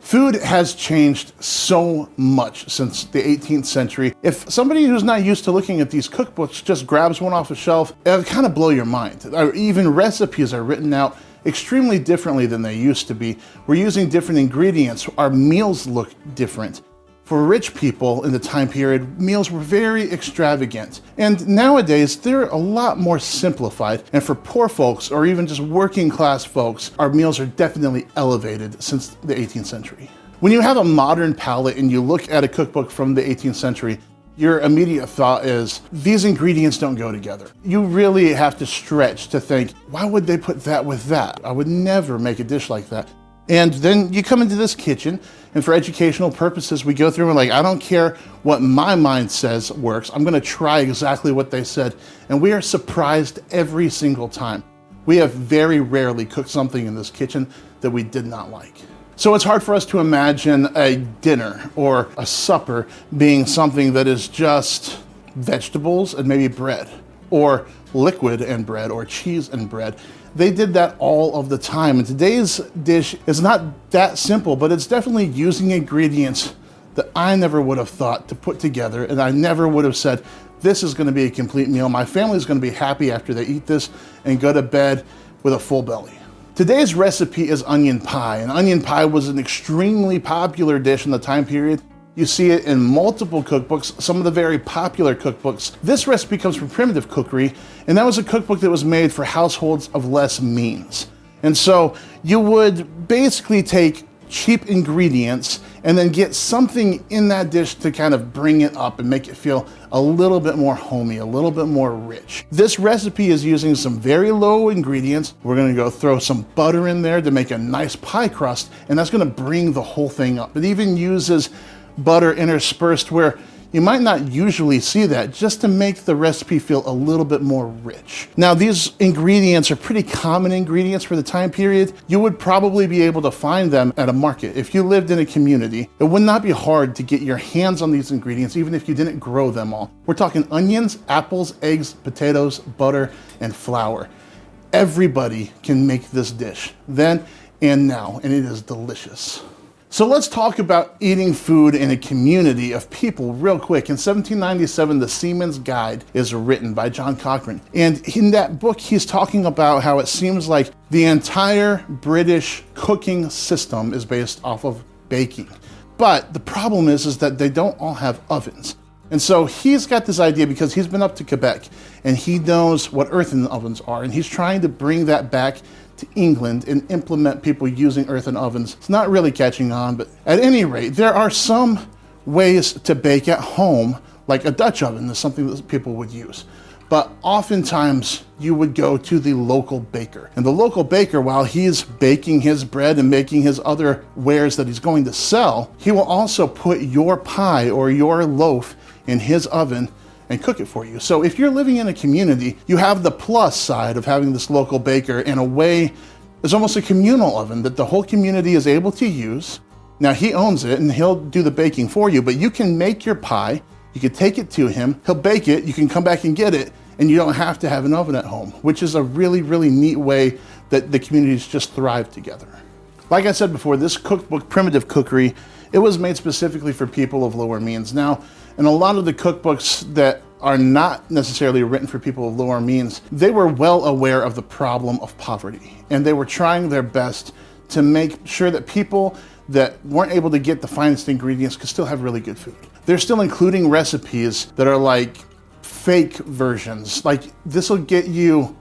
Food has changed so much since the 18th century. If somebody who's not used to looking at these cookbooks just grabs one off a shelf, it'll kind of blow your mind. Even recipes are written out extremely differently than they used to be. We're using different ingredients. Our meals look different. For rich people in the time period, meals were very extravagant. And nowadays, they're a lot more simplified. And for poor folks, or even just working class folks, our meals are definitely elevated since the 18th century. When you have a modern palate and you look at a cookbook from the 18th century, your immediate thought is, these ingredients don't go together. You really have to stretch to think, why would they put that with that? I would never make a dish like that. And then you come into this kitchen, and for educational purposes, we go through and like, I don't care what my mind says works. I'm gonna try exactly what they said. And we are surprised every single time. We have very rarely cooked something in this kitchen that we did not like. So it's hard for us to imagine a dinner or a supper being something that is just vegetables and maybe bread, or liquid and bread, or cheese and bread. They did that all of the time. And today's dish is not that simple, but it's definitely using ingredients that I never would have thought to put together. And I never would have said, this is gonna be a complete meal. My family's gonna be happy after they eat this and go to bed with a full belly. Today's recipe is onion pie. And onion pie was an extremely popular dish in the time period. You see it in multiple cookbooks, some of the very popular cookbooks. This recipe comes from Primitive Cookery, and that was a cookbook that was made for households of less means. And so you would basically take cheap ingredients and then get something in that dish to kind of bring it up and make it feel a little bit more homey, a little bit more rich. This recipe is using some very low ingredients. We're gonna go throw some butter in there to make a nice pie crust, and that's gonna bring the whole thing up. It even uses butter interspersed where you might not usually see that, just to make the recipe feel a little bit more rich. Now, these ingredients are pretty common ingredients for the time period. You would probably be able to find them at a market. If you lived in a community, it would not be hard to get your hands on these ingredients, even if you didn't grow them all. We're talking onions, apples, eggs, potatoes, butter, and flour. Everybody can make this dish, then and now, and it is delicious. So let's talk about eating food in a community of people real quick. In 1797, The Seaman's Guide is written by John Cochrane. And in that book, he's talking about how it seems like the entire British cooking system is based off of baking. But the problem is that they don't all have ovens. And so he's got this idea because he's been up to Quebec and he knows what earthen ovens are. And he's trying to bring that back to England and implement people using earthen ovens. It's not really catching on, but at any rate, there are some ways to bake at home, like a Dutch oven is something that people would use. But oftentimes you would go to the local baker. And the local baker, while he's baking his bread and making his other wares that he's going to sell, he will also put your pie or your loaf in his oven and cook it for you. So if you're living in a community, you have the plus side of having this local baker. In a way, it's almost a communal oven that the whole community is able to use. Now he owns it and he'll do the baking for you, but you can make your pie, you can take it to him, he'll bake it, you can come back and get it, and you don't have to have an oven at home, which is a really, really neat way that the communities just thrive together. Like I said before, this cookbook, Primitive Cookery, it was made specifically for people of lower means. Now, in a lot of the cookbooks that are not necessarily written for people of lower means, they were well aware of the problem of poverty. And they were trying their best to make sure that people that weren't able to get the finest ingredients could still have really good food. They're still including recipes that are like fake versions. Like, this will get you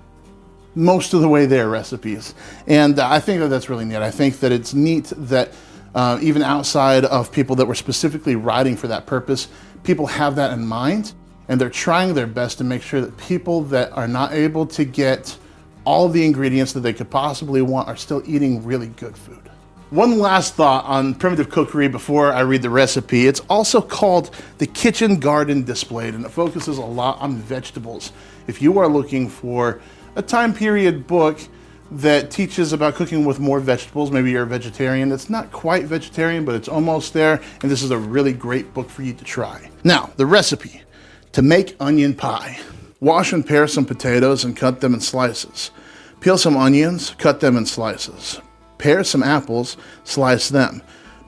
most of the way there recipes. And I think that that's really neat. I think that it's neat that even outside of people that were specifically writing for that purpose, people have that in mind, and they're trying their best to make sure that people that are not able to get all the ingredients that they could possibly want are still eating really good food. One last thought on Primitive Cookery before I read the recipe. It's also called The Kitchen Garden Displayed, and it focuses a lot on vegetables. If you are looking for a time period book that teaches about cooking with more vegetables, maybe you're a vegetarian, it's not quite vegetarian, but it's almost there, and this is a really great book for you to try. Now, the recipe. To make onion pie. Wash and pare some potatoes and cut them in slices. Peel some onions, cut them in slices. Pare some apples, slice them.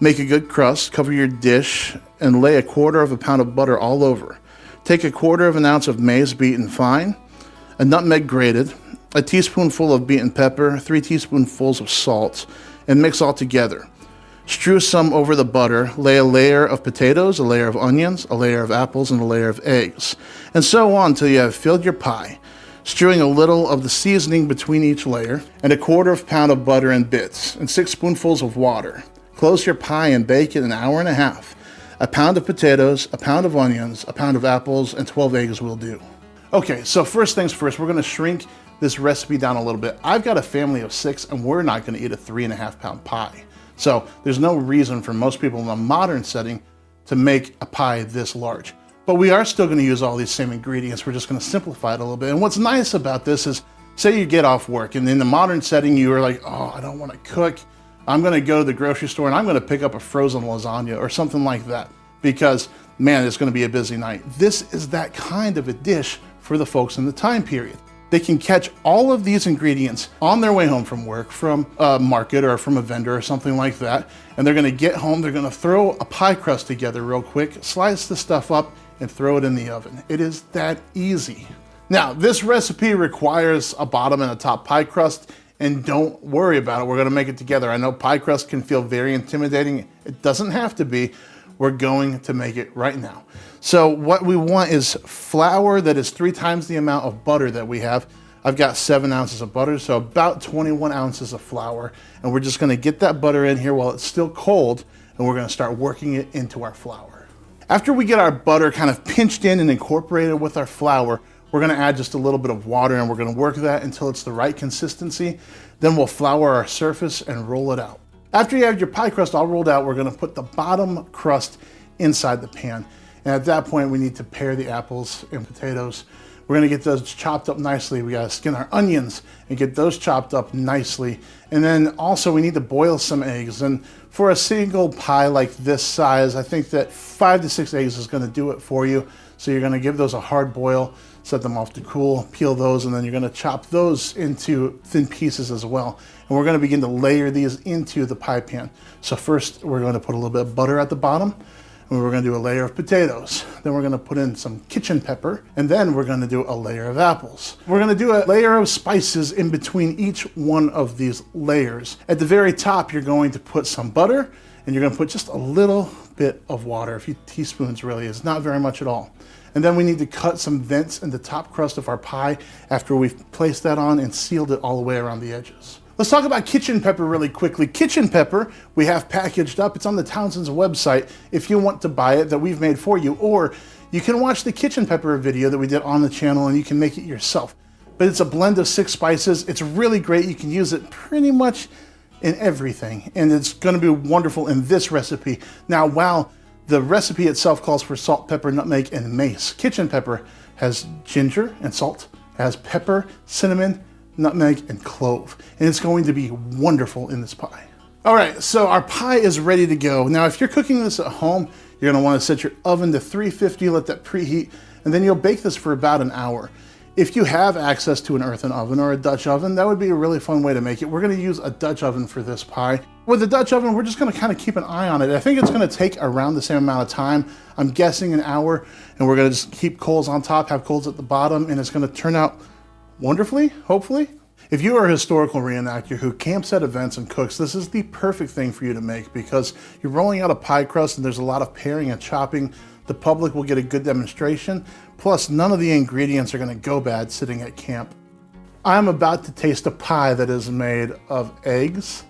Make a good crust, cover your dish, and lay 1/4 pound of butter all over. Take 1/4 ounce of maize beaten fine, a nutmeg grated, a teaspoonful of beaten pepper, 3 teaspoonfuls of salt, and mix all together. Strew some over the butter, lay a layer of potatoes, a layer of onions, a layer of apples, and a layer of eggs, and so on until you have filled your pie, strewing a little of the seasoning between each layer, and 1/4 pound of butter in bits, and 6 spoonfuls of water. Close your pie and bake it an hour and a half. A pound of potatoes, a pound of onions, a pound of apples, and 12 eggs will do. Okay, so first things first, we're gonna shrink this recipe down a little bit. I've got a family of 6, and we're not gonna eat a 3.5 pound pie. So there's no reason for most people in a modern setting to make a pie this large. But we are still gonna use all these same ingredients. We're just gonna simplify it a little bit. And what's nice about this is, say you get off work, and in the modern setting, you are like, oh, I don't wanna cook. I'm gonna go to the grocery store and I'm gonna pick up a frozen lasagna or something like that, because man, it's gonna be a busy night. This is that kind of a dish for the folks in the time period. They can catch all of these ingredients on their way home from work, from a market or from a vendor or something like that, and they're gonna get home, they're gonna throw a pie crust together real quick, slice the stuff up, and throw it in the oven. It is that easy. Now, this recipe requires a bottom and a top pie crust, and don't worry about it, we're gonna make it together. I know pie crust can feel very intimidating. It doesn't have to be. We're going to make it right now. So what we want is flour that is 3 times the amount of butter that we have. I've got 7 ounces of butter, so about 21 ounces of flour. And we're just gonna get that butter in here while it's still cold, and we're gonna start working it into our flour. After we get our butter kind of pinched in and incorporated with our flour, we're gonna add just a little bit of water, and we're gonna work that until it's the right consistency. Then we'll flour our surface and roll it out. After you have your pie crust all rolled out, we're gonna put the bottom crust inside the pan. And at that point, we need to pare the apples and potatoes. We're gonna get those chopped up nicely. We gotta skin our onions and get those chopped up nicely. And then also we need to boil some eggs. And for a single pie like this size, I think that 5 to 6 eggs is gonna do it for you. So you're gonna give those a hard boil, set them off to cool, peel those, and then you're gonna chop those into thin pieces as well. And we're gonna begin to layer these into the pie pan. So first, we're gonna put a little bit of butter at the bottom, and we're gonna do a layer of potatoes. Then we're gonna put in some kitchen pepper, and then we're gonna do a layer of apples. We're gonna do a layer of spices in between each one of these layers. At the very top, you're going to put some butter, and you're gonna put just a little bit of water, a few teaspoons really, it's not very much at all. And then we need to cut some vents in the top crust of our pie after we've placed that on and sealed it all the way around the edges. Let's talk about kitchen pepper really quickly. Kitchen pepper, we have packaged up. It's on the Townsend's website if you want to buy it, that we've made for you. Or you can watch the kitchen pepper video that we did on the channel and you can make it yourself. But it's a blend of 6 spices. It's really great. You can use it pretty much in everything. And it's gonna be wonderful in this recipe. Now, while the recipe itself calls for salt, pepper, nutmeg, and mace, kitchen pepper has ginger and salt, has pepper, cinnamon, nutmeg, and clove. And it's going to be wonderful in this pie. All right, so our pie is ready to go. Now, if you're cooking this at home, you're gonna wanna set your oven to 350, let that preheat, and then you'll bake this for about an hour. If you have access to an earthen oven or a Dutch oven, that would be a really fun way to make it. We're gonna use a Dutch oven for this pie. With the Dutch oven, we're just gonna kind of keep an eye on it. I think it's gonna take around the same amount of time. I'm guessing an hour, and we're gonna just keep coals on top, have coals at the bottom, and it's gonna turn out wonderfully, hopefully. If you are a historical reenactor who camps at events and cooks, this is the perfect thing for you to make because you're rolling out a pie crust and there's a lot of paring and chopping. The public will get a good demonstration. Plus, none of the ingredients are gonna go bad sitting at camp. I'm about to taste a pie that is made of eggs,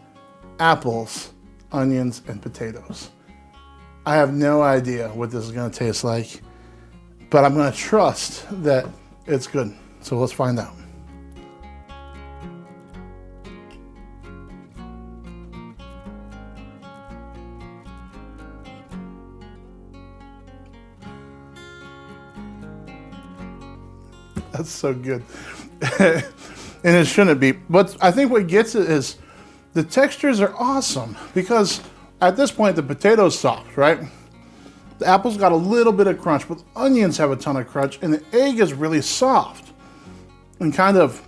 apples, onions, and potatoes. I have no idea what this is gonna taste like, but I'm gonna trust that it's good. So let's find out. That's so good. And it shouldn't be. But I think what gets it is the textures are awesome because at this point the potato's soft, right? The apple's got a little bit of crunch, but the onions have a ton of crunch, and the egg is really soft and kind of,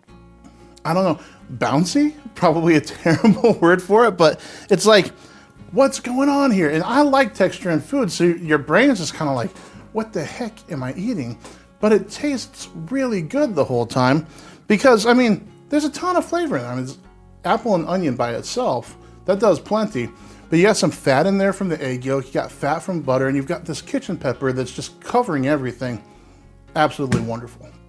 I don't know, bouncy? Probably a terrible word for it, but it's like what's going on here? And I like texture in food, so your brain is just kind of like, what the heck am I eating? But it tastes really good the whole time because, I mean, there's a ton of flavor in it. I mean, apple and onion by itself, that does plenty. But you got some fat in there from the egg yolk, you got fat from butter, and you've got this kitchen pepper that's just covering everything. Absolutely wonderful.